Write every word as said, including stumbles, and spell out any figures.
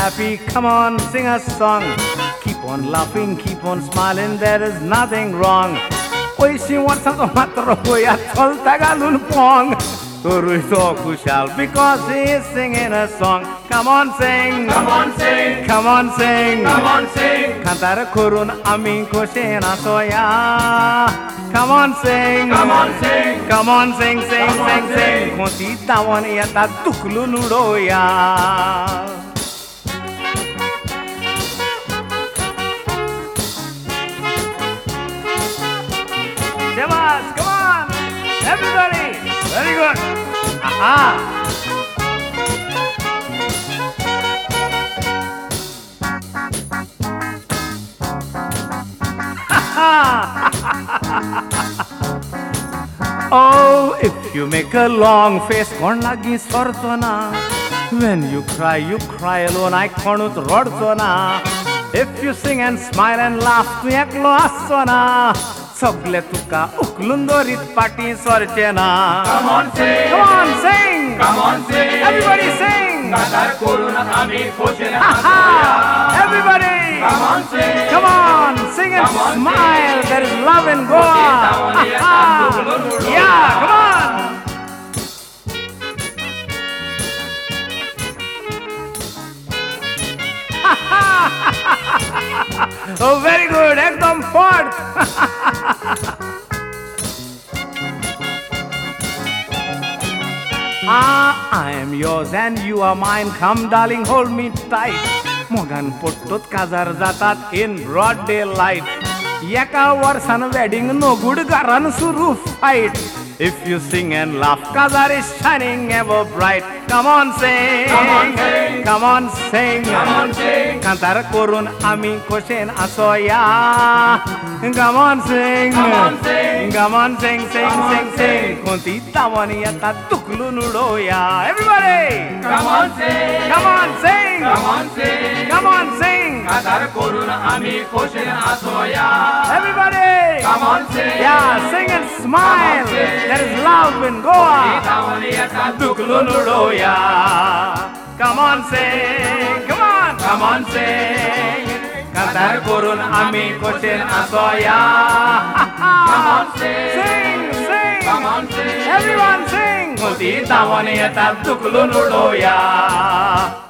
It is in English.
happy, come on, sing a song. Keep on laughing, keep on smiling, there is nothing wrong. Oi, si what's up, matro, ya tol tagalun pong. Turuito kushal, because he is singing a song. Come on, sing, Come on, sing. come on, sing. Come on, sing. Cantar kurun amin ko shena soya. Come on, sing. Come on, sing. Come on, sing, sing, Come on, sing, sing. sing. Konti tawan yata tuklu nudoya. Shabazz, come on, everybody. Very good. Aha. Oh, if you make a long face, kon lagi sortona. When you cry, you cry alone. I konut rodsona. If you sing and smile and laugh, tu eklo asona. Sogle tuka uklundorit party sorchena. Come on, sing. Come on, sing. Come on, sing. Everybody sing. Qatar koruna ami khoshena Ha! Everybody. Come on, sing. Come on, sing and Come on, smile. sing. There is love in Goa. Yeah, come on. Oh, very good. Ekdam fourth. Ah, I am yours and you are mine. Come, darling, hold me tight. Mogan pottot kazar jatat in broad daylight. Yaka warsan wedding no good garan suru fight. If you sing and laugh, kazar is shining ever bright. Come on, sing. Come on, sing. Come on, sing. Come on, sing. Kantar korun ami koshen asoya. Come on, sing. Come on, sing. Come on, sing, sing, Come sing, on, sing. sing. Konti tawani yata tuklu nudoya. Everybody. Come on, sing. Come on, sing. Come on, sing. Come on, sing. Qatar koruna ami khoshena asoya. Everybody. Come on, sing. Yeah, sing and smile. Come on, sing. There is love in Goa. Itawaniyata Tuklu nudoya. Come on, sing. Come on. Come on, sing. Kantar korun ami koshen asoya. Come on, sing. Sing, sing. Come on, sing. Everyone sing. Konti tawani yata tuklu nudoya.